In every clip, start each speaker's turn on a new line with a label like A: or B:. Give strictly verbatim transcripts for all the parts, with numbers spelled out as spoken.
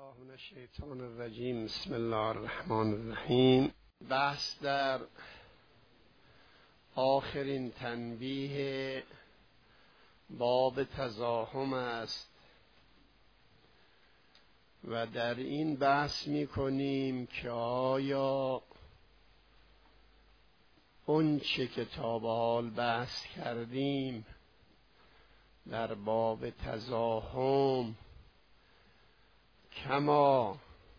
A: بالله من الشیطان الرجیم. بسم الله الرحمن الرحیم. بحث در آخرین تنبیه باب تزاحم است و در این بحث می کنیم که آیا اون چه که تا به حال بحث کردیم در باب تزاحم کما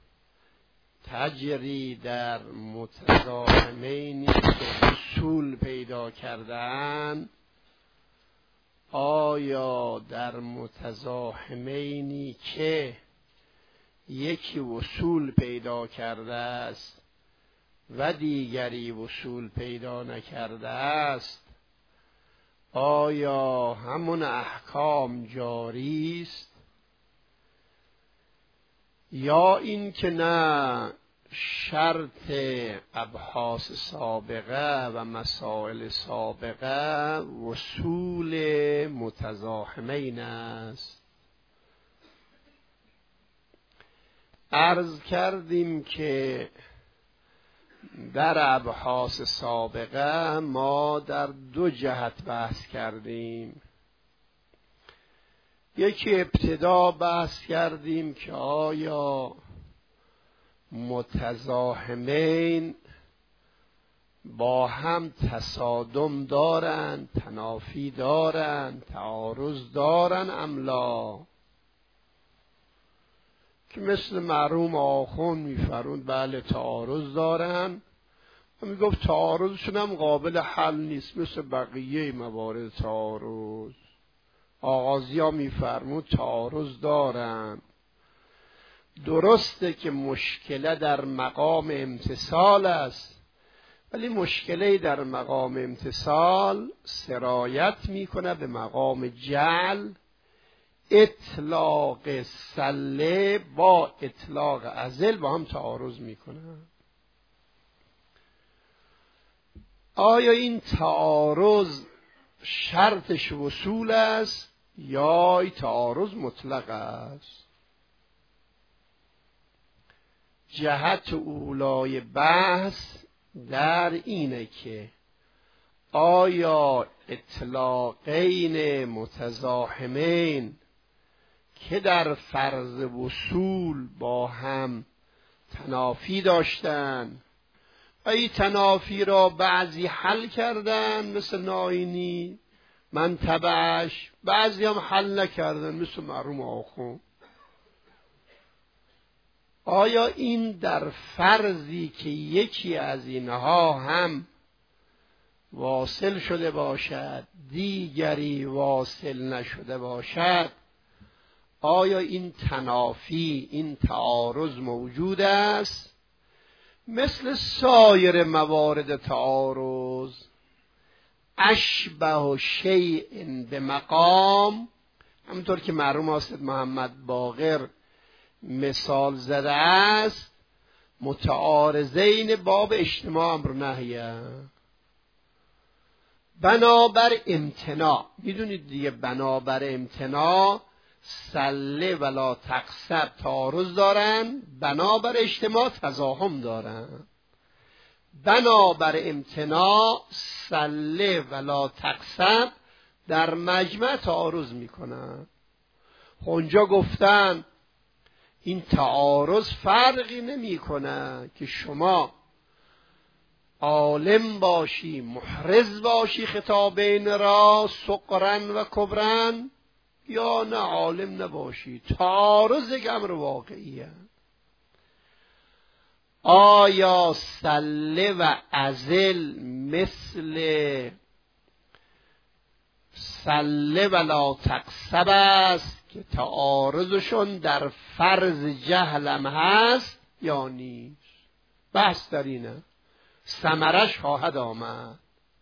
A: تجری در متزاحمینی که اصول پیدا کردن، آیا در متزاحمینی که یکی اصول پیدا کرده است و دیگری اصول پیدا نکرده است، آیا همون احکام جاری است یا این که نه شرط ابحاث سابقه و مسائل سابقه وصول متزاحمین است؟ عرض کردیم که در ابحاث سابقه ما در دو جهت بحث کردیم. یکی ابتدا بحث کردیم که آیا متزاحمین با هم تصادم دارند، تنافی دارند، تعارض دارند ام لا، که مثل مرحوم آخوند میفرمود بله تعارض دارند و میگفت تعارضشون هم قابل حل نیست مثل بقیه موارد تعارض. آغازی ها میفرمود تعارض دارن. درسته که مشکله در مقام امتصال است، ولی مشکله در مقام امتصال سرایت میکنه به مقام جعل. اطلاق سله با اطلاق عزل با هم تعارض میکنه. آیا این تعارض شرطش وصول است یا تعارض مطلق است؟ جهت اولای بحث در اینه که آیا اطلاقین متزاحمین که در فرض وصول با هم تنافی داشتن و این تنافی را بعضی حل کردن مثل ناینی من تبعش، بعضی هم حل نکردن مثل مرحوم آخوند، آیا این در فرضی که یکی از اینها هم واصل شده باشد دیگری واصل نشده باشد، آیا این تنافی، این تعارض موجود است؟ مثل سایر موارد تعارض اشبه شیء به مقام، همونطور که مرحوم استاد محمد باقر مثال زده است، متعارضین باب اجتماع امر نهیه. بنابر امتناع، میدونید دیگه بنابر امتناع سله ولا تقصب تعارض دارن، بنابر اجتماع تزاحم دارن. بنابر امتناع سله ولا تقصب در مجمع تعارض میکنن. اونجا گفتن این تعارض فرقی نمیکنه که شما عالم باشی، محرز باشی خطابین را صغرن و کبرن، یا نه عالم نباشی. تعارض یک امر واقعیه. آیا سله و عزل مثل سله ولا تقصب است که تعارضشون در فرض جهلم هست یا نیست؟ بحث در اینه، ثمرش خواهد آمد.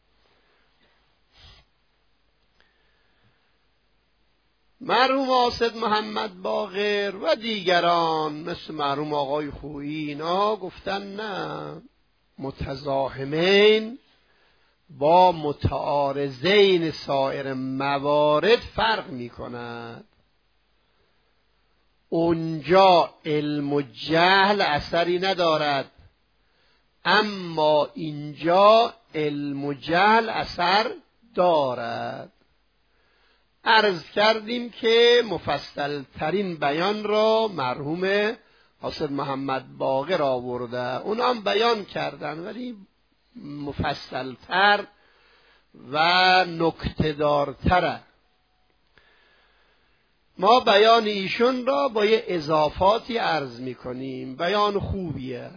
A: مرحوم استاد محمد باقر و دیگران مثل مرحوم آقای خویی اینا گفتن نه، متزاحمین با متعارضین سایر موارد فرق می کند. اونجا علم و جهل اثری ندارد، اما اینجا علم و جهل اثر دارد. عرض کردیم که مفصل ترین بیان را مرحوم حافظ محمد باقر آورده، اونا هم بیان کردن ولی مفصل تر و نکته‌دارتره. ما بیان ایشون را با یه اضافاتی عرض میکنیم، بیان خوبیه.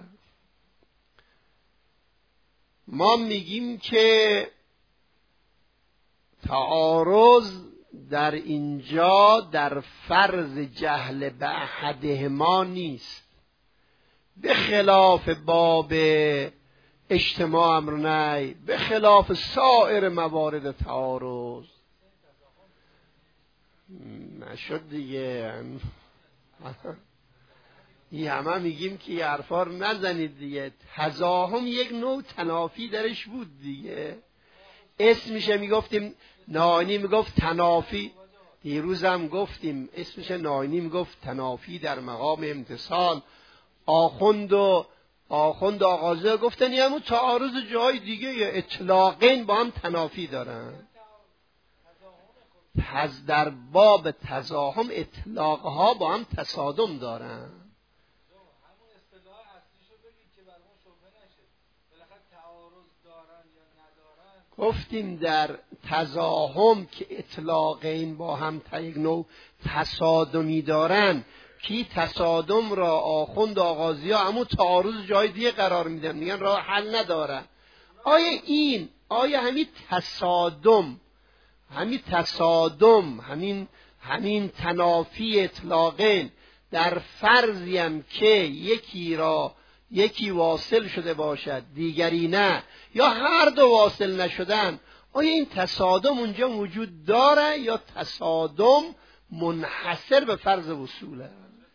A: ما میگیم که تعارض در اینجا در فرض جهل به احدهما نیست، به خلاف باب اجتماع امر نهی، به خلاف سایر موارد تعارض. نشد دیگه، این همه میگیم که یه حرفا رو نزنید دیگه. تزاحم یک نوع تنافی درش بود دیگه. اسمشه میگفتیم ناینی میگفت تنافی، دیروز هم گفتیم اسمش ناینی میگفت تنافی در مقام امتصال. آخوند و آخوند آغازه گفتن یه همون تعارض جای دیگه اطلاقین با هم تنافی دارن. تز در باب تزاحم اطلاقها با هم تصادم دارن. گفتیم در تزاحم که اطلاقین با هم یک نوع تصادمی دارن، کی تصادم را آخوند آغازی ها همون تعارض جای دیگه قرار میدن، میگن راه حل نداره. آیا این آیا همین تصادم همین تصادم همین همین تنافی اطلاقین در فرضی هم که یکی را یکی واصل شده باشد دیگری نه، یا هر دو واصل نشدن، آیا این تصادم اونجا وجود داره یا تصادم منحصر به فرض وصوله؟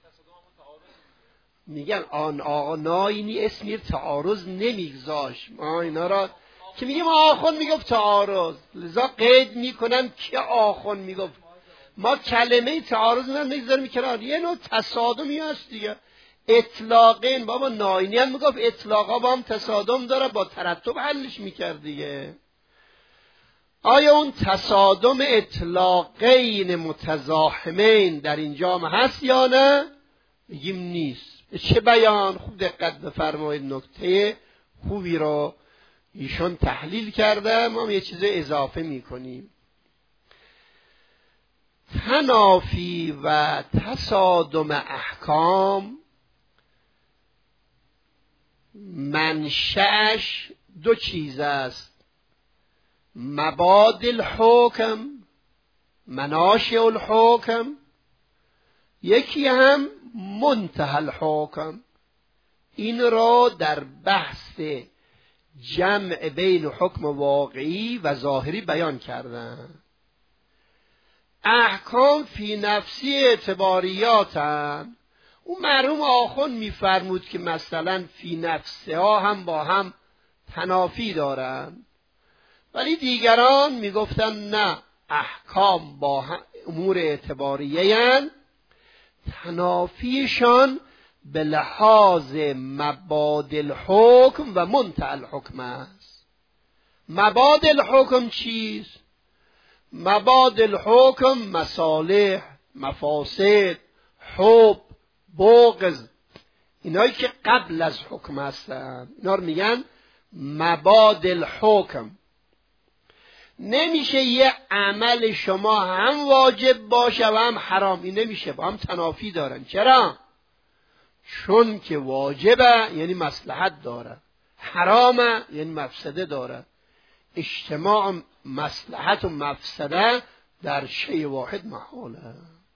A: میگن آن آقا ناینی اسمی تعارض نمیگذاش. ما اینا را که میگیم آخون میگفت تعارض، لذا قید میکنن که آخون میگفت. ما کلمه تعارض نمیذاریم میکنن، یه نوع تصادمی هست دیگه. اطلاقین بابا ناینی هم میگفت اطلاقا با هم تصادم داره، با ترتب حلش میکرد دیگه. آیا اون تصادم اطلاقین متزاحمین در اینجا هست یا نه؟ میگیم نیست. چه بیان؟ خوب دقت بفرمایید، نکته خوبی رو ایشون تحلیل کرده، ما یه چیز اضافه میکنیم. تنافی و تصادم احکام منشأش دو چیز است: مبادئ الحکم، مناشئ الحکم، یکی هم منتهی الحکم. این را در بحث جمع بین حکم واقعی و ظاهری بیان کردن. احکام فی نفسی اعتباریاتن. اون مرحوم آخوند میفرمود که مثلا فی نفسه ها هم با هم تنافی دارن، ولی دیگران میگفتن نه، احکام با امور اعتباریه هن، تنافیشان به لحاظ مبادئ الحکم و منتهی الحکم است. مبادئ الحکم چیست؟ مبادئ الحکم مصالح، مفاسد، حب، بغض، اینایی که قبل از حکم هستن، اینا رو میگن مبادئ الحکم. نمیشه یه عمل شما هم واجب باشه و هم حرام، این نمیشه، با هم تنافی دارن. چرا؟ چون که واجبه یعنی مصلحت داره، حرامه یعنی مفسده داره. اجتماع مصلحت و مفسده در شیء واحد محاله.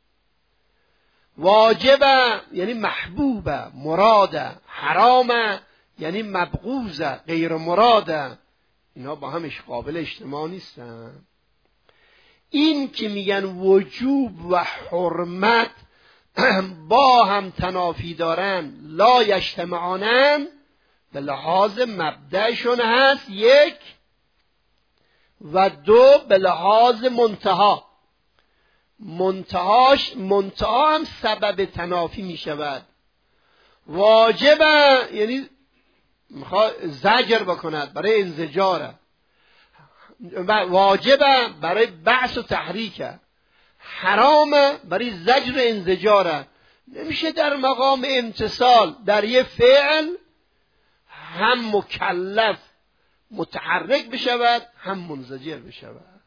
A: واجبه یعنی محبوبه، مراده، حرامه یعنی مبغوضه، غیر مراده. اینا با همش قابل اجتماع نیستن. این که میگن وجوب و حرمت با هم تنافی دارن، لا یجتمعانن، به لحاظ مبدأشون هست یک، و دو به لحاظ منتها. منتهاش منتها هم سبب تنافی می شود. واجبه یعنی میخواد زجر بکند برای انزجاره، واجبه برای بعث و تحریکه، حرامه برای زجر و انزجاره. نمیشه در مقام امتصال در یه فعل هم مکلف متحرک بشود هم منزجر بشود.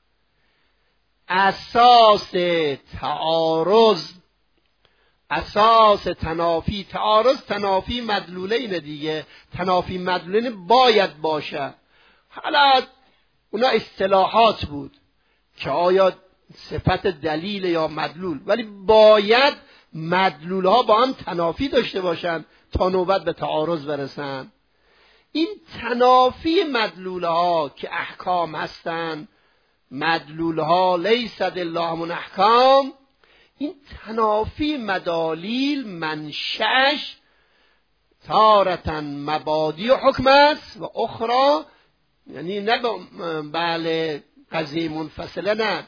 A: اساس تعارض، اساس تنافی، تعارض تنافی مدلوله اینه دیگه، تنافی مدلوله باید باشه. حالا اونا اصطلاحات بود که آیا صفت دلیل یا مدلول، ولی باید مدلول ها با هم تنافی داشته باشن تا نوبت به تعارض برسن. این تنافی مدلول ها که احکام هستن، مدلول ها لیس الا من احکام، این تنافی مدالیل منشأش تارةً مبادی و حکم است و اخرى، یعنی نه بله قضیه منفصله، نه،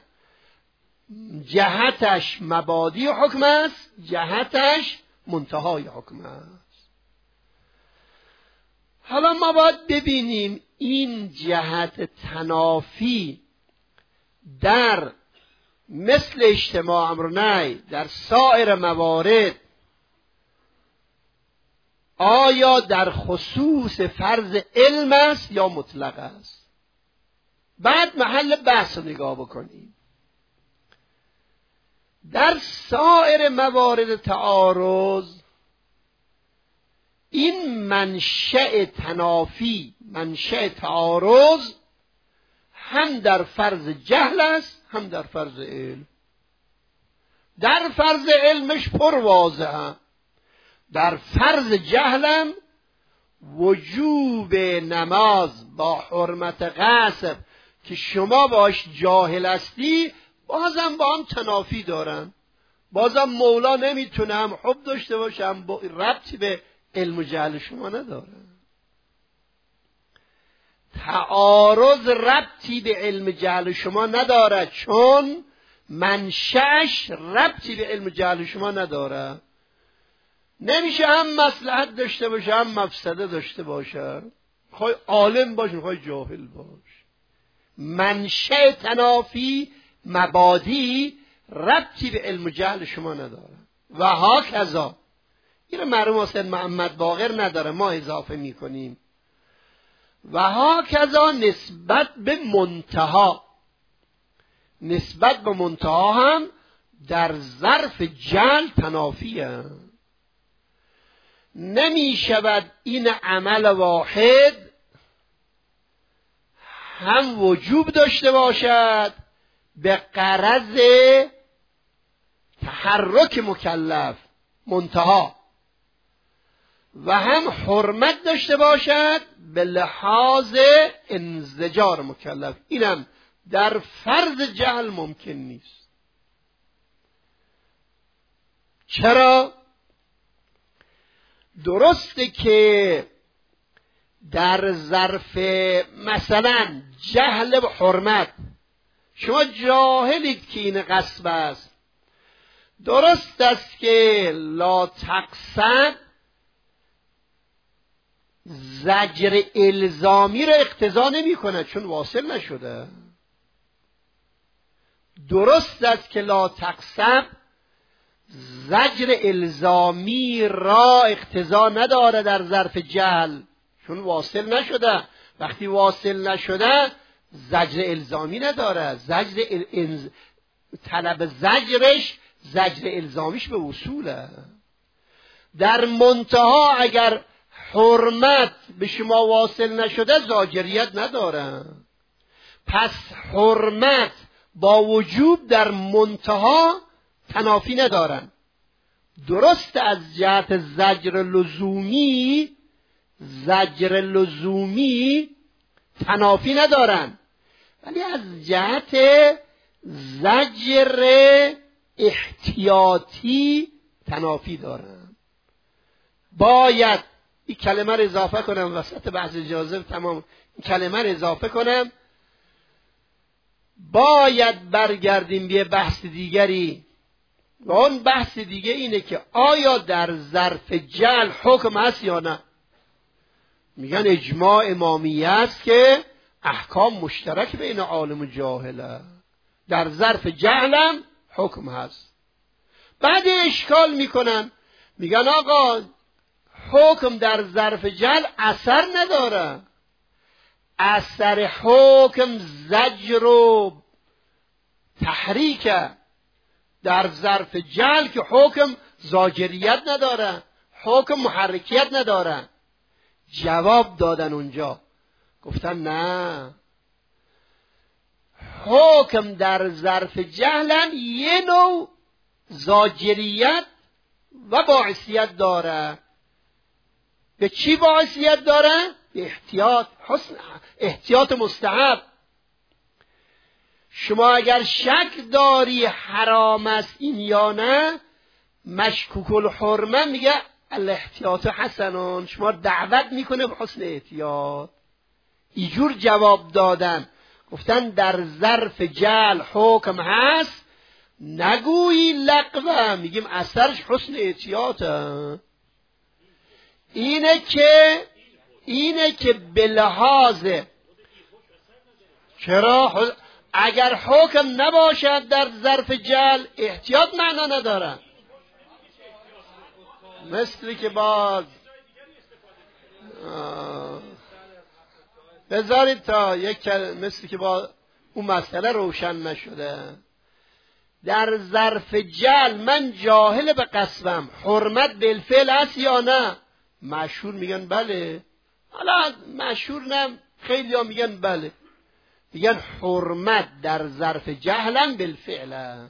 A: جهتش مبادی و حکم است، جهتش منتهای حکم است. حالا ما باید ببینیم این جهت تنافی در مثل اجتماع امر نهی در سایر موارد آیا در خصوص فرض علم است یا مطلق است. بعد محل بحث رو نگاه بکنیم. در سایر موارد تعارض این منشأ تنافی، منشأ تعارض هم در فرض جهل است هم در فرض علم. در فرض علمش پر واضحه، در فرض جهلم وجوب نماز با حرمت غصب که شما باش جاهل هستی بازم با هم تنافی دارن. بازم مولا نمیتونه هم حب داشته باشه هم با ربطی به علم و جهل شما نداره. تعارض ربطی به علم جهل شما نداره چون منشأش ربطی به علم جهل شما نداره. نمیشه هم مصلحت داشته باشه هم مفسده داشته باشه، خواهی عالم باش خواهی جاهل باش. منشأ تنافی مبادی ربطی به علم جهل شما نداره. و ها کذا این مرحوم حسین محمد باقر نداره، ما اضافه میکنیم. و ها کذا نسبت به منتها، نسبت به منتها هم در ظرف جهل تنافیه. نمی شود این عمل واحد هم وجوب داشته باشد به غرض تحرک مکلف منتها و هم حرمت داشته باشد به لحاظ انزجار مکلف. اینم در فرض جهل ممکن نیست. چرا؟ درسته که در ظرف مثلا جهل و حرمت شما جاهلید که این غصب است، درست است که لا تقصد زجر الزامی را اقتضا نمی کنه چون واصل نشده. درست است که لا تقصد زجر الزامی را اقتضا نداره در ظرف جهل چون واصل نشده. وقتی واصل نشده زجر الزامی نداره. زجر ال... طلب زجرش زجر الزامیش به وصوله. در منتها اگر حرمت به شما واصل نشده زاجریت نداره. پس حرمت با وجوب در منتها تنافی ندارن. درست از جهت زجر لزومی، زجر لزومی تنافی ندارن، ولی از جهت زجر احتیاطی تنافی دارن. باید این کلمه رو اضافه کنم وسط بحث جاذب تمام، این کلمه رو اضافه کنم. باید برگردیم به بحث دیگری و اون بحث دیگه اینه که آیا در ظرف جهل حکم هست یا نه. میگن اجماع امامیه است که احکام مشترک بین عالم و جاهله، در ظرف جهلم حکم هست. بعد اشکال میکنن، میگن آقا حکم در ظرف جهل اثر نداره. اثر حکم زجر و تحریکه. در ظرف جهل که حکم زاجریت نداره، حکم محرکیت نداره. جواب دادن اونجا، گفتن نه، حکم در ظرف جهل یه نوع زاجریت و باعثیت داره. به چی باعثیت داره؟ به احتیاط، حسن احتیاط مستحب. شما اگر شک داری حرام است این یا نه، مشکوک الحرمه میگه الاحتیاط حسنون، شما دعوت میکنه به حسن احتیاط. اینجور جواب دادن، گفتن در ظرف جهل حکم هست، نگویی لغوه، میگیم اثرش حسن احتیاطه. اینه که اینه که به لحاظ چرا اگر حکم نباشد در ظرف جهل احتیاط معنا نداره. مثلی که باز بذارید تا یک مثلی که با اون مسئله روشن نشده. در ظرف جهل من جاهل به قصبم، حرمت بالفعل است یا نه؟ مشهور میگن بله، حالا مشهور نه، خیلی ها میگن بله، میگن حرمت در ظرف جهلم بالفعله.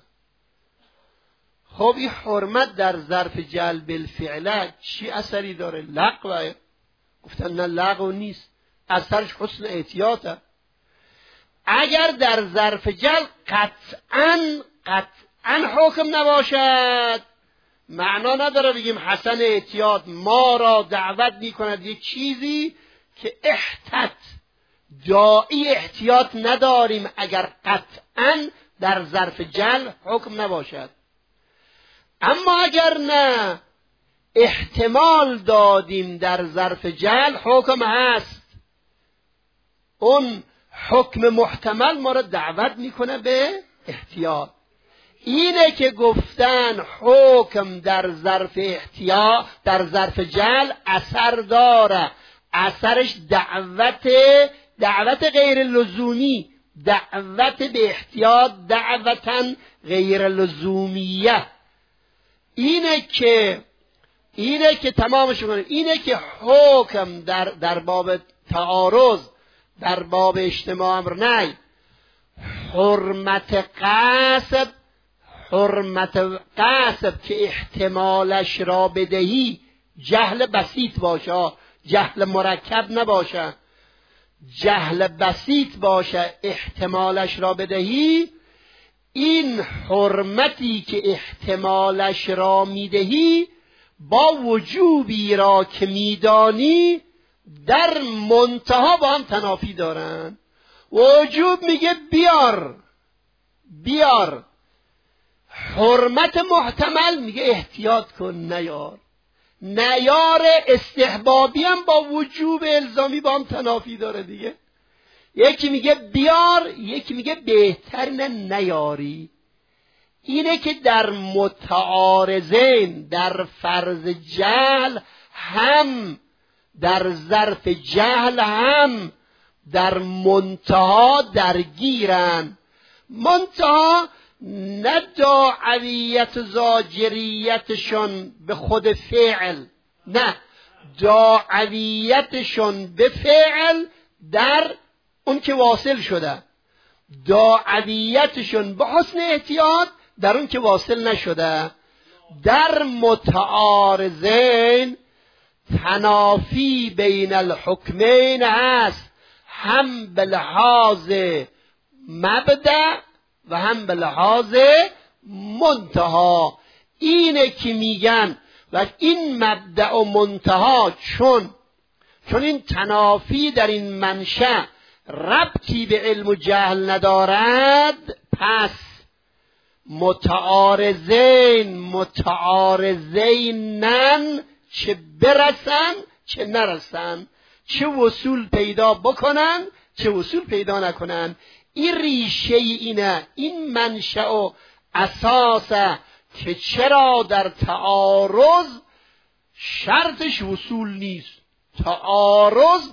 A: خب این حرمت در ظرف جهل بالفعله چی اثری داره؟ لغوه. گفتن نه لغو نیست، اثرش حسن احتیاطه. اگر در ظرف جهل قطعاً قطعاً حکم نباشد، معنا نداره بگیم حسن احتیاط. ما را دعوت میکند یک چیزی که احتیاط داعی احتیاط نداریم اگر قطعاً در ظرف جهل حکم نباشد. اما اگر نه احتمال دادیم در ظرف جهل حکم هست، اون حکم محتمل ما را دعوت میکنه به احتیاط. اینه که گفتن حکم در ظرف احتیاط در ظرف جهل اثر داره. اثرش دعوت دعوت غیر لزومی، دعوت به احتیاط، دعوتا غیر لزومیه. اینه که اینه که تمامش کنه. اینه که حکم در در باب تعارض، در باب اجتماع امر نهی، حرمت قصب حرمت قصب که احتمالش را بدهی جهل بسیط باشه، جهل مرکب نباشه، جهل بسیط باشه، احتمالش را بدهی، این حرمتی که احتمالش را میدهی با وجوبی را که میدانی در منتها با هم تنافی دارن. وجوب میگه بیار بیار، حرمت محتمل میگه احتیاط کن نیار. نیار استحبابی هم با وجوب الزامی با هم تنافی داره دیگه. یکی میگه بیار، یکی میگه بهتر نه نیاری. اینه که در متعارضین، در فرض جهل هم، در ظرف جهل هم، در منتها درگیرن. منتها نه داعویت زاجریتشون به خود فعل، نه داعویتشون به فعل در اون که واصل شده، داعویتشون به حسن احتیاط در اون که واصل نشده. در متعارضین تنافی بین الحکمین هست، هم به لحاظ مبدأ و هم به لحاظ منتها. اینه که میگن و این مبدأ و منتها چون چون این تنافی در این منشأ ربطی به علم و جهل ندارد، پس متعارضین متعارضینن، چه برسن چه نرسن، چه وصول پیدا بکنن چه وصول پیدا نکنن. این ریشه اینه، این منشأ و اساسه که چرا در تعارض شرطش وصول نیست. تعارض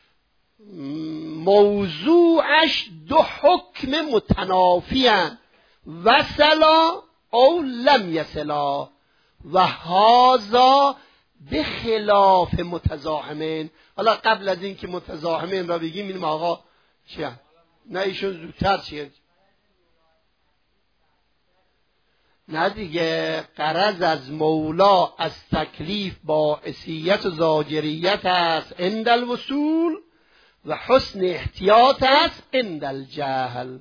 A: موضوعش دو حکم متنافی هستند، وصلا او لم یصلا، و هذا به خلاف متزاحمین. حالا قبل از این که متزاحمین را بگیم، این آقا چیه؟ نه ایشون زودتر چیه؟ نه دیگه، غرض از مولا از تکلیف باعثیت و زاجریت است عند الوصول و حسن احتیاط است عند الجهل.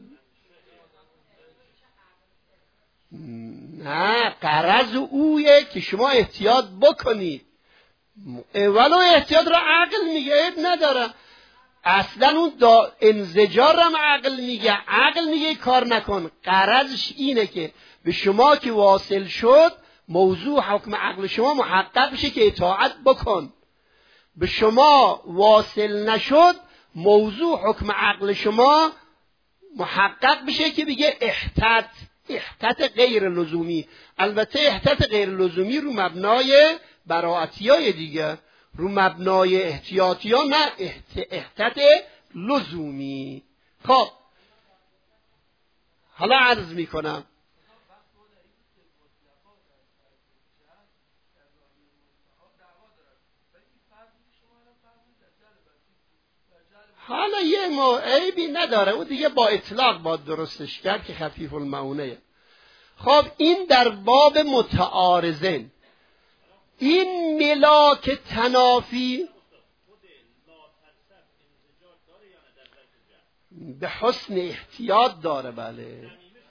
A: نه، غرض اویه که شما احتیاط بکنید، ولو احتیاط را عقل میگه نداره، اصلا اون دا انزجار هم عقل میگه، عقل میگه کار نکن. غرضش اینه که به شما که واصل شد موضوع حکم عقل شما محقق بشه که اطاعت بکن، به شما واصل نشد موضوع حکم عقل شما محقق بشه که بگه احتاط، احتاط غیر لزومی. البته احتاط غیر لزومی رو مبنای براعتی های دیگه، رو مبنای احتیاطی ها نه، احتاط لزومی. خب حالا عرض میکنم حالا یه ما عیبی نداره، اون دیگه با اطلاق باید درستش کرد که خفیف المعونه. خب این در باب متعارضین. این ملاک تنافی به حسن احتیاط داره. بله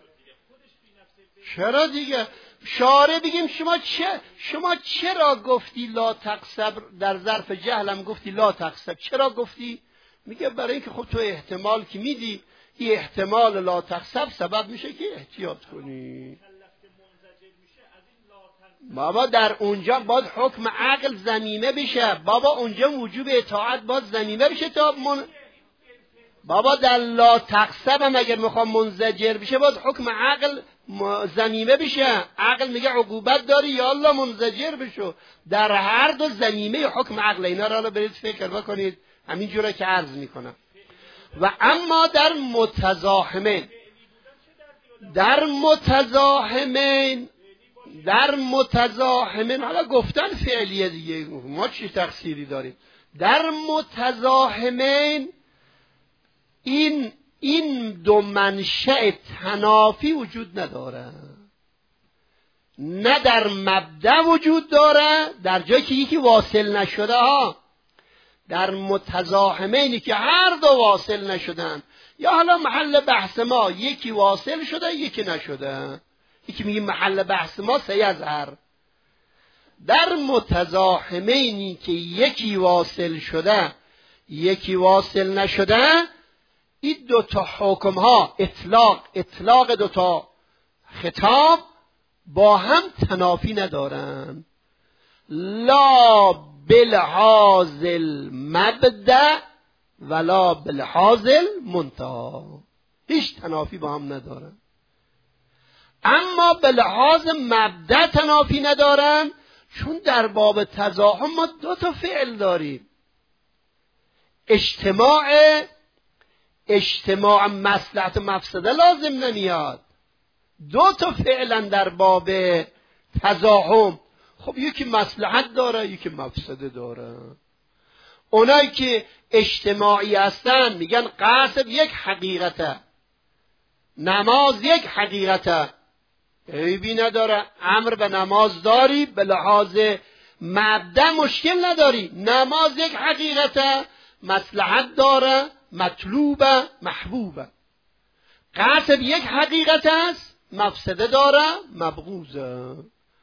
A: چرا دیگه؟ شاره بگیم شما چه شما چرا گفتی لا تقصب؟ در ظرف جهلم گفتی لا تقصب، چرا گفتی؟ میگه برای اینکه خب تو احتمال که میدی، این احتمال لا تقصب سبب میشه که احتیاط کنی. بابا در اونجا باید حکم عقل ضمیمه بشه، بابا اونجا وجوب اطاعت باید ضمیمه بشه تا من... بابا در لا تقصب هم اگر میخوام منزجر بشه باید حکم عقل ضمیمه بشه. عقل میگه عقوبت داری یا الله منزجر بشو. در هر دو ضمیمه حکم عقل. اینا را برید فکر بکنید، همین جوره که عرض میکنم. و اما در متزاحمین، در متزاحمین در متزاحمین حالا گفتن فعلیه دیگه، ما چی تقصیری داریم؟ در متزاحمین این این دو منشأ تنافی وجود نداره، نه در مبدأ وجود داره، در جایی که یکی واصل نشده ها. در متزاحمینی که هر دو واصل نشدن، یا حالا محل بحث ما یکی واصل شده یکی نشده، یکی میگیم محل بحث ما سیظهر. در متزاحمینی که یکی واصل شده یکی واصل نشده، این دو تا حکم ها اطلاق اطلاق دو تا خطاب با هم تنافی ندارن. لا بلحاظ المبدأ ولا بلحاظ المنتهی، هیچ تنافی با هم ندارن. اما بلحاظ مبدأ تنافی ندارن، چون در باب تزاحم ما دو تا فعل داریم. اجتماع اجتماع مصلحت و مفسده لازم نمیاد. دو تا فعلا در باب تزاحم. خب یکی مصلحت داره یکی مفسده داره. اونایی که اجتماعی هستن میگن قصد یک حقیقته، نماز یک حقیقته، عیبی نداره. امر به نماز داری، به لحاظ مبدأ مشکل نداری. نماز یک حقیقته، مصلحت داره، مطلوبه، محبوبه. قصد یک حقیقت است، مفسده داره، مبغوزه.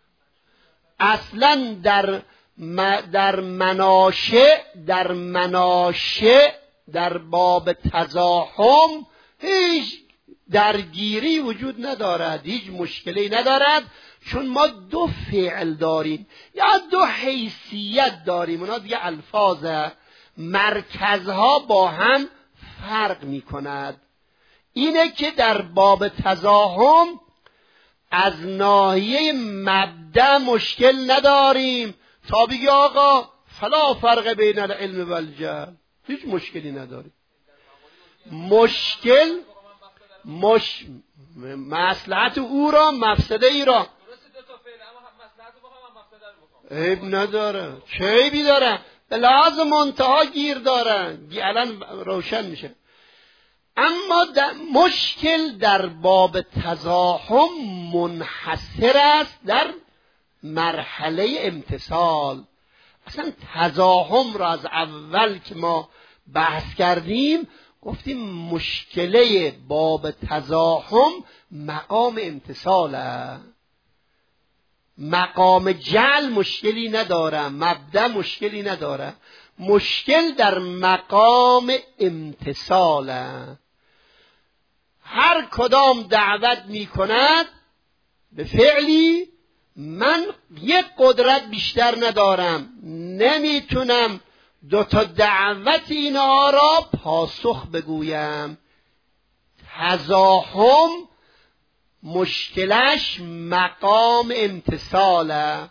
A: اصلا در در مناشع در مناشع در باب تزاحم هیچ درگیری وجود ندارد، هیچ مشکلی ندارد، چون ما دو فعل داریم یا دو حیثیت داریم. اونا دیگه الفاظ مرکزها با هم فرق می کند. اینه که در باب تزاحم از ناحیه مبدأ مشکل نداریم تا بگی آقا فلا فرق بین العلم و الجهل، هیچ مشکلی نداریم. مشکل مش... مصلحت او را مفسده ای را عیب نداره، چه عیبی داره؟ به لحاظ منتها گیر داره، الان روشن میشه. اما در مشکل در باب تزاحم منحصر است در مرحله امتثال. اصلا تزاحم را از اول که ما بحث کردیم گفتیم مشکله باب تزاحم مقام امتثاله، مقام جعل مشکلی نداره، مبدأ مشکلی نداره، مشکل در مقام امتثاله. هر کدام دعوت می کند به فعلی، من یک قدرت بیشتر ندارم، نمیتونم دو تا دعوت اینها را پاسخ بگویم. تزاحم مشکلش مقام امتثاله.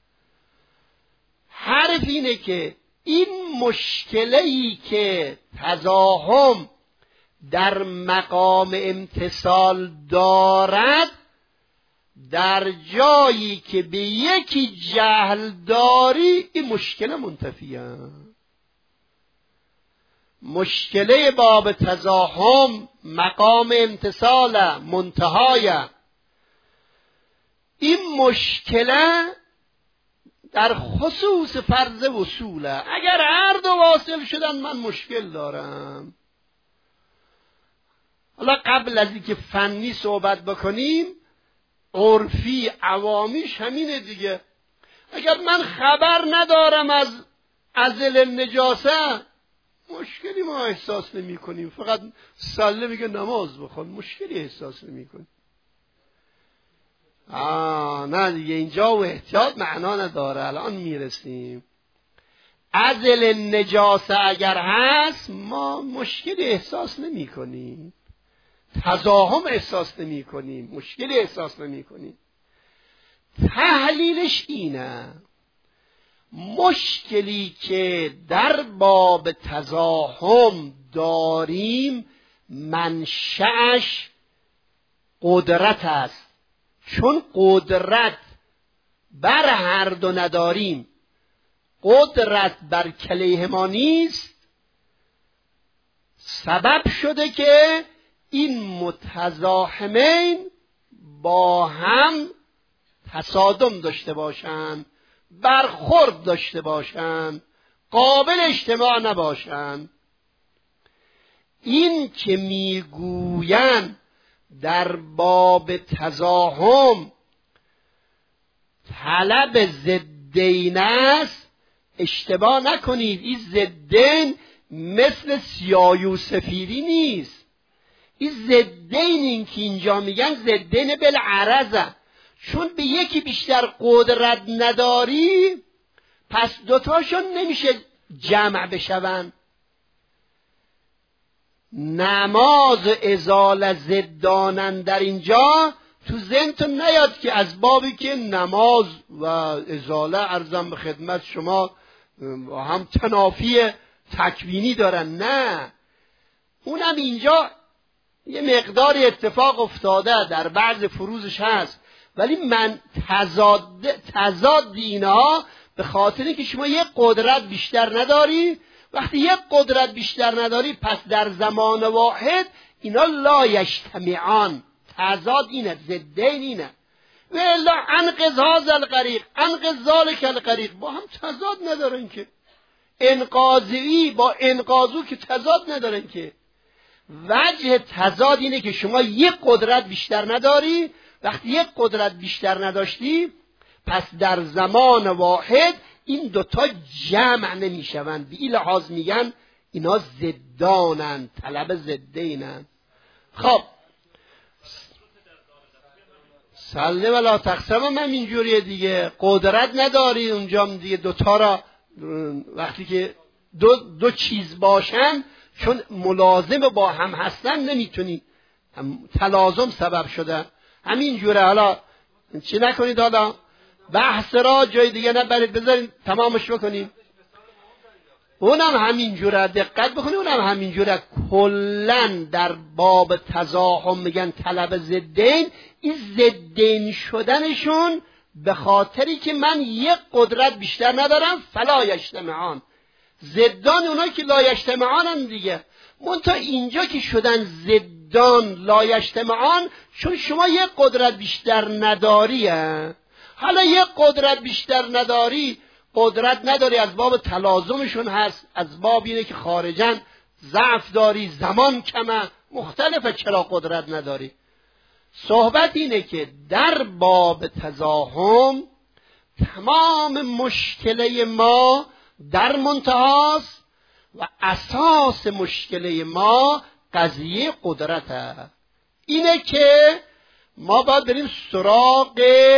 A: حرف اینه که این مشکلی که تزاحم در مقام امتثال دارد، در جایی که به یکی جهل داری این مشکل منتفیه. مشکله باب تزاحم مقام امتثال منتهای. این مشکله در خصوص فرض وصوله. اگر هر دو واصل شدن من مشکل دارم. حالا قبل از اینکه فنی صحبت بکنیم، عرفی عوامیش همینه دیگه. اگر من خبر ندارم از ازل نجاسه، مشکلی ما احساس نمی کنیم، فقط صله میگه نماز بخون، مشکلی احساس نمی کنیم. آه نه دیگه، اینجا و احتیاط معنا نداره. الان میرسیم. ازل نجاسه اگر هست ما مشکلی احساس نمی کنیم، تزاحم احساس نمی کنیم، مشکلی احساس نمی کنیم. تحلیلش اینه، مشکلی که در باب تزاحم داریم منشأش قدرت است. چون قدرت بر هر دو نداریم، قدرت بر کلیهما نیست، سبب شده که این متزاحمین با هم تصادم داشته باشند، برخورد داشته باشند، قابل اجتماع نباشند. این که میگویند در باب تزاحم طلب ضدین است، اشتباه نکنید. این ضدین مثل سیاه و سفیدی نیست. این ضدین این که اینجا میگن ضدین بالعرضه، چون به یکی بیشتر قدرت نداری پس دوتاشون نمیشه جمع بشون. نماز ازاله ضدانن در اینجا تو ذهنتون نیاد که از بابی که نماز و ازاله عرضم به خدمت شما هم تنافی تکوینی دارن. نه، اونم اینجا یه مقدار اتفاق افتاده در بعض فروزش هست، ولی من تضاد تضاد اینها به خاطر که شما یک قدرت بیشتر نداری. وقتی یک قدرت بیشتر نداری پس در زمان واحد اینا لا یجتمعان. تضاد اینه، ضدین اینه. و الا انقذ هذا الغریق انقذ ذلک الغریق با هم تضاد ندارن که. انقاذی با انقاذو که تضاد ندارن که. وجه تضاد اینه که شما یک قدرت بیشتر نداری. وقتی یک قدرت بیشتر نداشتی پس در زمان واحد این دوتا جمع نمیشوند. به این لحاظ میگن اینا ضدانن، طلب ضدینن. خب سله ولا تقسم هم اینجوریه دیگه، قدرت نداری اونجا دیگه دوتا را وقتی که دو, دو چیز باشن چون ملازم با هم هستن نمیتونی، تلازم سبب شده همین جوره. حالا چی نکنید، حالا بحث را جای دیگه نبرید، بذارید تمامش بکنیم. اونم همین جوره، دقت بکنید اونم همین جوره. کلن در باب تزاحم میگن طلب ضدین، این ضدین شدنشون به خاطری که من یک قدرت بیشتر ندارم فلا یجتمعان، ضدان اونایی که لا یجتمعانن دیگه. منتها اینجا که شدن ضدان لا یجتمعان چون شما یک قدرت بیشتر نداری. حالا یک قدرت بیشتر نداری، قدرت نداری از باب تلازمشون هست، از باب اینه که خارجن ضعف داری، زمان کمه، مختلفه چرا قدرت نداری. صحبت اینه که در باب تزاحم تمام مشکله ما در منتهاست و اساس مشکله ما قضیه قدرته. اینه که ما باید بریم سراغ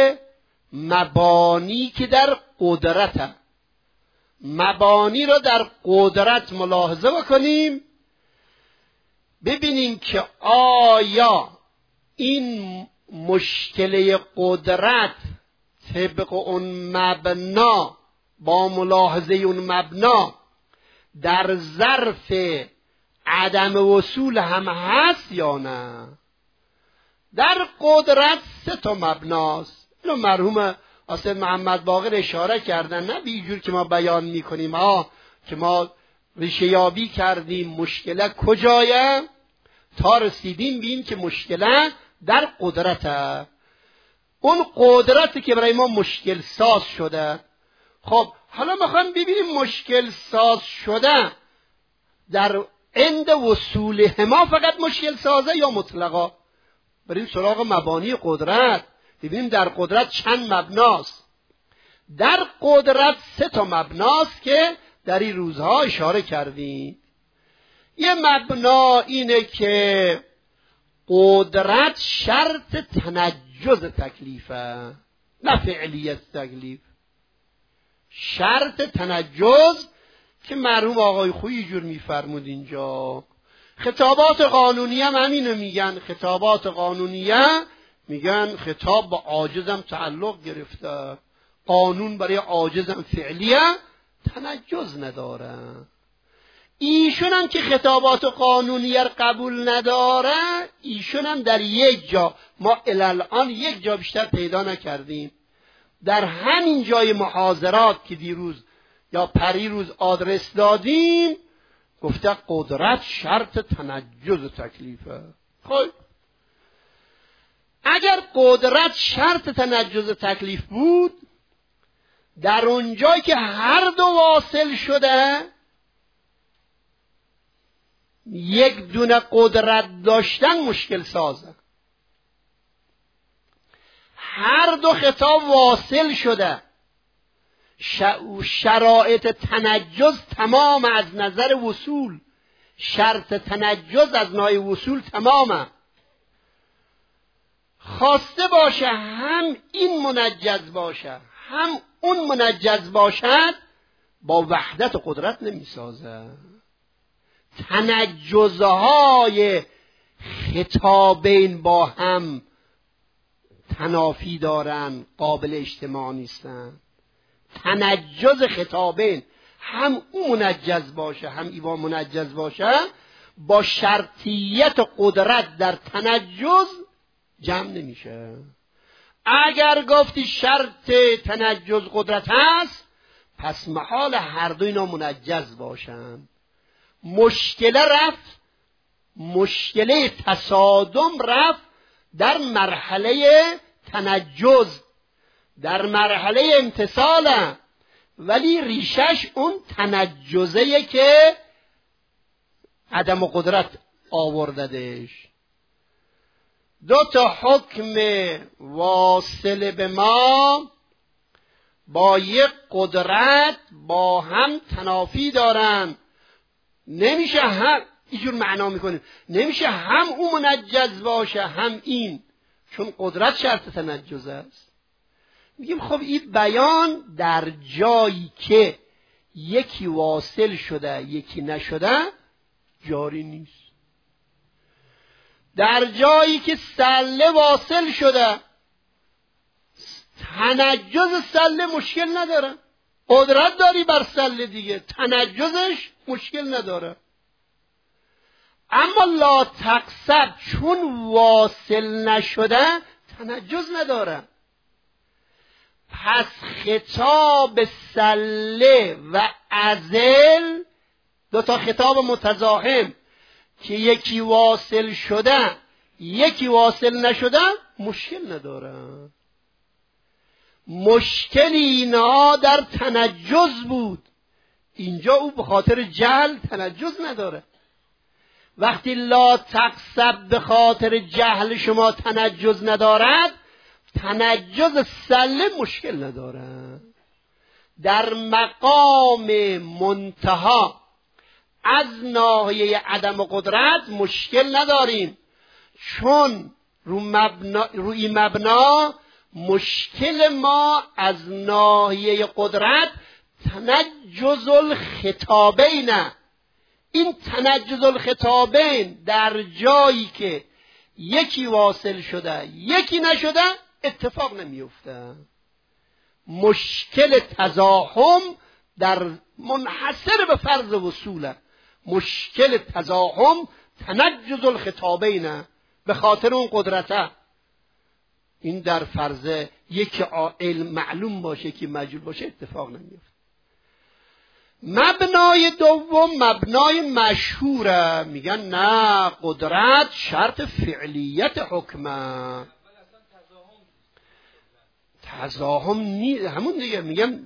A: مبانی که در قدرته، مبانی را در قدرت ملاحظه بکنیم، ببینیم که آیا این مشکله قدرت طبق اون مبنا با ملاحظه اون مبنا در ظرف عدم وصول هم هست یا نه. در قدرت سه تا مبناست، اینو مرحوم آصف محمد باقر اشاره کردن، نه بیجور که ما بیان میکنیم ها که ما ریشه یابی کردیم مشکله کجایه تا رسیدیم بین که مشکله در قدرته. اون قدرتی که برای ما مشکل ساز شده. خب حالا میخوام ببینیم مشکل ساز شده در عند وصول ما فقط مشکل سازه یا مطلقا. بریم سراغ مبانی قدرت، ببینیم در قدرت چند مبناست. در قدرت سه تا مبناست که در این روزها اشاره کردیم. یه مبنا اینه که قدرت شرط تنجز تکلیفه، نه فعلیت تکلیف. شرط تنجز که مرحوم آقای خویی جور میفرمود اینجا. خطابات قانونی هم همینو میگن، خطابات قانونیه میگن خطاب با عاجزم تعلق گرفته، قانون برای عاجزم فعلیه تنجز نداره. ایشون هم که خطابات قانونیه رو قبول نداره، ایشون هم در یک جا، ما الان یک جا بیشتر پیدا نکردیم، در همین جای محاضرات که دیروز یا پریروز آدرس دادیم گفته قدرت شرط تنجز تکلیفه. خب اگر قدرت شرط تنجز تکلیف بود، در اونجایی که هر دو واصل شده یک دونه قدرت داشتن مشکل سازه. هر دو خطاب واصل شده، شرایط تنجز تمام از نظر وصول، شرط تنجز از نای وصول تمامه. خواسته باشه هم این منجز باشه هم اون منجز باشد، با وحدت قدرت نمیسازه. تنجزهای خطابین با هم تنافی دارن، قابل اجتماع نیستن. تنجز خطابین هم اون منجز باشه هم ایوان منجز باشه، با شرطیت قدرت در تنجز جمع نمیشه. اگر گفتی شرط تنجز قدرت هست، پس محال هر دو اینا منجز باشن. مشکله رفت، مشکله تصادم رفت در مرحله تنجز، در مرحله امتصاله، ولی ریشش اون تنجزه که عدم قدرت آورددش. دو تا حکم واصل به ما با یک قدرت با هم تنافی دارن. نمیشه هم اینجور معنا میکنیم، نمیشه هم اون منجز باشه هم این، چون قدرت شرط تنجز است. میگیم خب این بیان در جایی که یکی واصل شده یکی نشده جاری نیست. در جایی که سله واصل شده تنجز سله مشکل نداره، قدرت داری بر سله دیگه، تنجزش مشکل نداره. اما لا تقصب چون واصل نشده تنجز نداره. پس خطاب سله و ازل دو تا خطاب متزاحم که یکی واصل شده یکی واصل نشده مشکل نداره. مشکلی اینها در تنجز بود، اینجا او به خاطر جهل تنجز نداره. وقتی لا تقصب به خاطر جهل شما تنجز ندارد، تنجز سله مشکل نداره. در مقام منتها از ناحیه عدم قدرت مشکل نداریم، چون رو مبنا روی مبنا مشکل ما از ناحیه قدرت تنجز الخطابین. این تنجز الخطابین در جایی که یکی واصل شده یکی نشده اتفاق نمیفته. مشکل تزاحم در منحصر به فرض وصوله. مشکل تزاحم تنجز الخطابین به خاطر اون قدرته. این در فرض یکی علم معلوم باشه که مجهول باشه اتفاق نمیفته. مبنای دوم مبنای مشهوره، میگن نه قدرت شرط فعلیت حکمه. تزاحم نی همون دیگه، میگم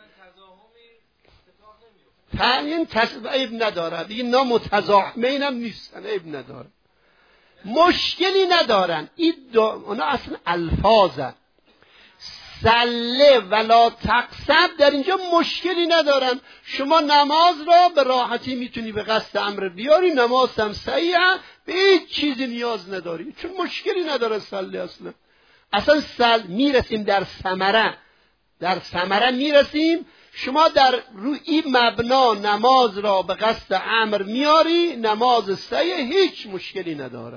A: این تصویب عیب نداره دیگه، نا متزاحمین هم نیستن، عیب نداره، مشکلی ندارن. این دو اونا اصلا الفاظه. سله ولا تقصب در اینجا مشکلی ندارن. شما نماز را به راحتی میتونی به قصد امر بیاری، نماز هم صحیحه، به هیچ چیزی نیاز نداری، چون مشکلی نداره سله. اصلا اصلا سل میرسیم در ثمره، در ثمره میرسیم. شما در روی این مبنا نماز را به قصد امر میاری، نماز صحیح، هیچ مشکلی نداره.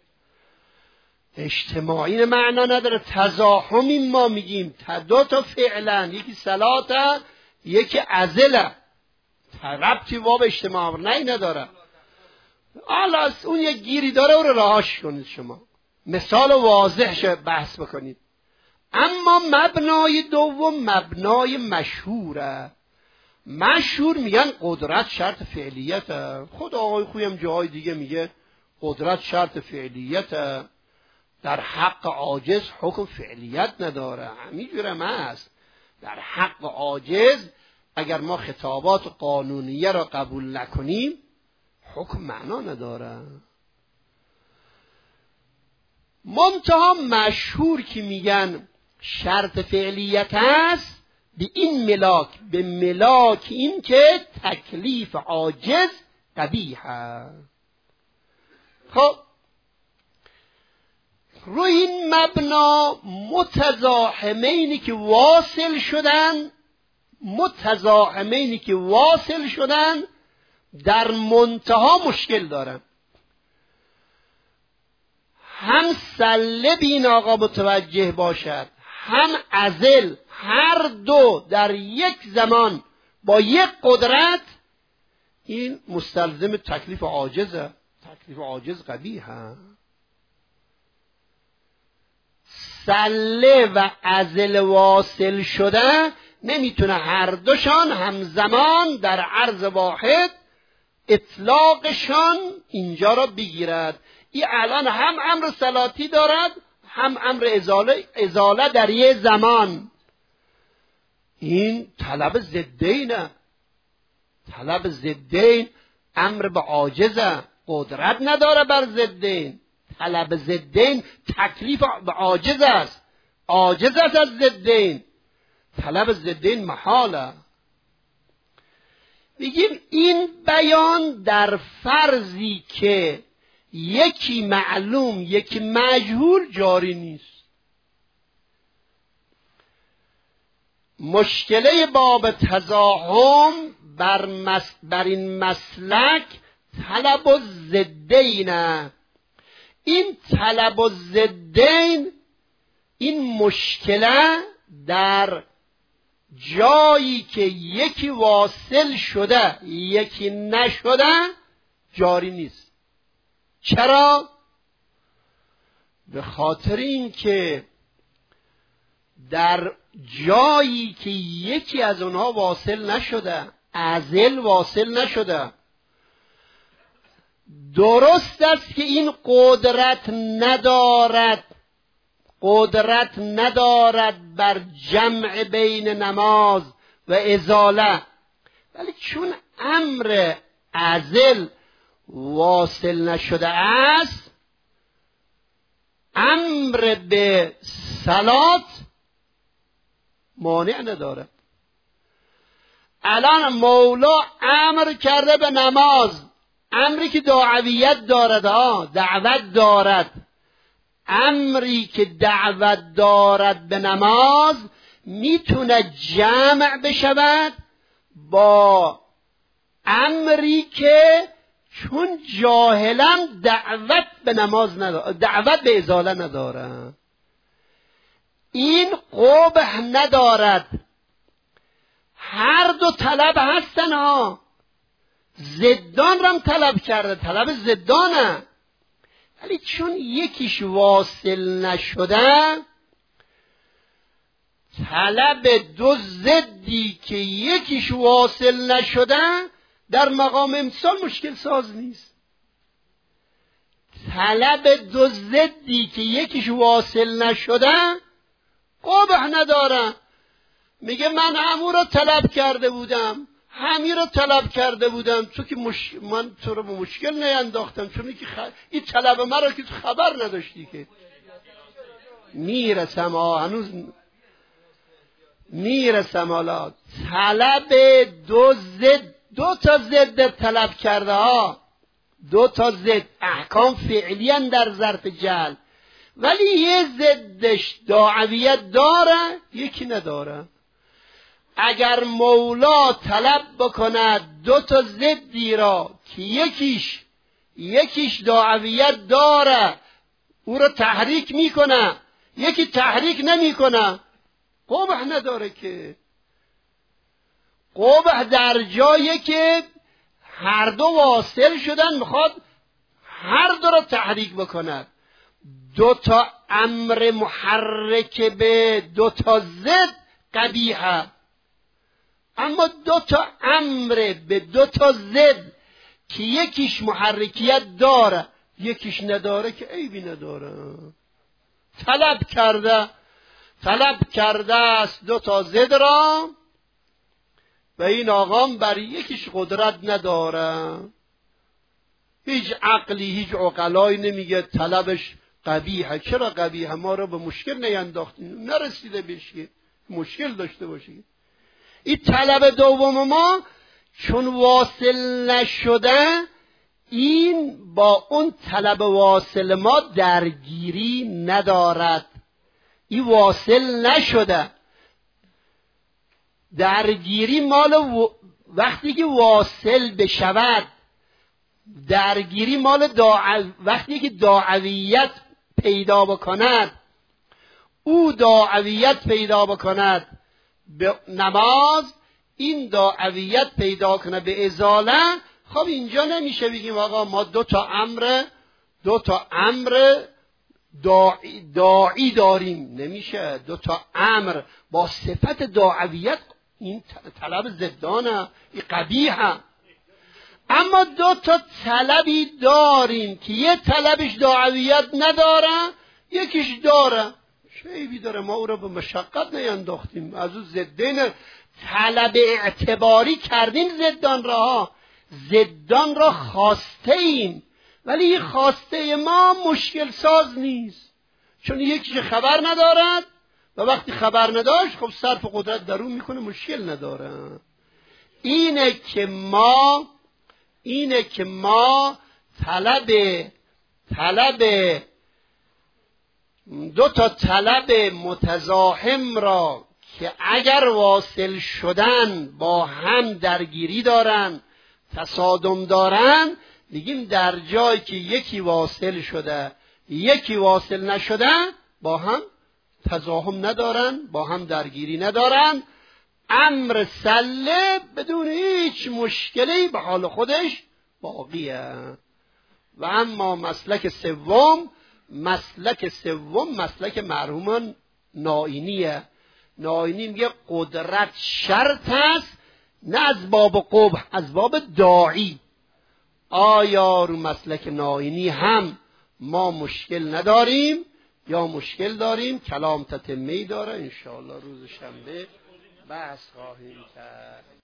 A: اجتماعی معنا نداره. تزاحمی ما میگیم دو تا فعلا، یکی صلاته یکی عزله، ربطی با به اجتماع نه نداره. حالا اون یک گیری داره، او رو رهاش کنید. شما مثال واضحش بحث بکنید. اما مبنای دوم مبنای مشهوره. مشهور میگن قدرت شرط فعلیته. خود آقای خویم جاهای دیگه میگه قدرت شرط فعلیته، در حق عاجز حکم فعلیت نداره. همینجور هم هست. در حق عاجز اگر ما خطابات قانونیه را قبول نکنیم حکم معنا نداره. منتها مشهور که میگن شرط فعلیت هست، به این ملاک، به ملاک این که تکلیف عاجز قبیحه. خب روی این مبنا متزاحمینی که واصل شدن متزاحمینی که واصل شدن در منتها مشکل دارن. هم سله بین آقا متوجه باشد، هم ازل، هر دو در یک زمان با یک قدرت، این مستلزم تکلیف عاجزه. تکلیف عاجز قبیحه. سله و ازل واصل شده نمیتونه هر دوشان همزمان در عرض واحد اطلاقشان اینجا را بگیرد. این الان هم امر صلاتی دارد هم امر ازاله, ازاله در یه زمان. این طلب ضدینه. طلب ضدین امر به عاجزه، قدرت نداره بر ضدین. طلب ضدین تکلیف به عاجز است، عاجز است از ضدین. طلب ضدین محاله. میگیم این بیان در فرضی که یکی معلوم یکی مجهول جاری نیست. مشکله باب تزاحم بر, مس... بر این مسلک طلب الضدین. این طلب الضدین، این مشکله در جایی که یکی واصل شده یکی نشده جاری نیست. چرا؟ به خاطر این که در جایی که یکی از اونها واصل نشده، عازل واصل نشده، درست است که این قدرت ندارد قدرت ندارد بر جمع بین نماز و ازاله، ولی چون امر عازل واصل نشده است، امر به صلات مانع ندارد. الان مولا امر کرده به نماز، امری که دعویت دارد، ها دعوت دارد، امری که دعوت دارد به نماز میتونه جمع بشود با امری که چون جاهلا دعوت به نماز نداره، دعوت به ازاله نداره. این قبح ندارد. هر دو طلب هستن، ها زدان را هم طلب کرده، طلب زدانه، ولی چون یکیش واصل نشده، طلب دو ضدی که یکیش واصل نشده در مقام امسال مشکل ساز نیست. طلب دو ضدی که یکیش واصل نشده قبح نداره. میگه من همو رو طلب کرده بودم، همین رو طلب کرده بودم، تو که مش... من تو رو به مشکل نینداختم، چون که خ... این طلب من رو که تو خبر نداشتی که میرسم. ها هنوز میرسم. حالا طلب دو ضد، دو تا ضد طلب کرده، ها دو تا ضد احکام فعلی ان در ظرف جعل، ولی یه ضدش دعویت داره یکی نداره. اگر مولا طلب بکند دو تا ضدی را که یکیش یکیش دعویت داره، او را تحریک میکنه، یکی تحریک نمیکنه، قبح نداره. که قبح در جایی که هر دو واصل شدن میخواد هر دو را تحریک بکند. دو تا امر محرک به دو تا ضد قبیحه، اما دو تا امر به دو تا ضد که یکیش محرکیت داره یکیش نداره که عیبی نداره. طلب کرده طلب کرده است دو تا ضد را و این آقام بر یکیش قدرت نداره. هیچ عقلی هیچ عقلایی نمیگه طلبش قبیحه. چرا قبیحه؟ ما رو به مشکل نینداختیم، نرسیده بهش که مشکل داشته باشی. این طلب دوم ما چون واصل نشده، این با اون طلب واصل ما درگیری ندارد. این واصل نشده، درگیری مال و... وقتی که واصل بشود، درگیری مال داع... وقتی که داعویت پیدا بکند، او داعویت پیدا بکند به نماز، این داعویت پیدا کنه به ازاله. خب اینجا نمیشه بگیم آقا ما دو تا امر دو تا امر داعی, داعی داریم. نمیشه. دو تا امر با صفت داعویت، این طلب زدانه، این قبیحه. اما دو تا طلبی داریم که یه طلبش داعویت نداره یکیش داره. چه داره؟ ما او را به مشقت نینداختیم، از او زدین طلب اعتباری کردیم. زدان را زدان را خواسته ایم، ولی این خواسته ما مشکل ساز نیست، چون یکیش خبر ندارد و وقتی خبر نداشت خب صرف قدرت در اون میکنه، مشکل نداره. اینه که ما اینه که ما طلب طلب دو تا طلب متزاحم را که اگر واصل شدن با هم درگیری دارن، تصادم دارن، میگیم در جایی که یکی واصل شده یکی واصل نشده با هم تزاحم ندارن، با هم درگیری ندارن، امر سله بدون هیچ مشکلی به حال خودش باقیه. و اما مسلک سوم مسلک سوم مسلک مرحوم نائینیه. نائینی میگه قدرت شرط است، نه از باب قبح، از باب داعی. آیا رو مسلک نائینی هم ما مشکل نداریم یا مشکل داریم؟ کلام تتمه‌ای داره، انشاءالله روز شنبه بحث خواهیم کرد.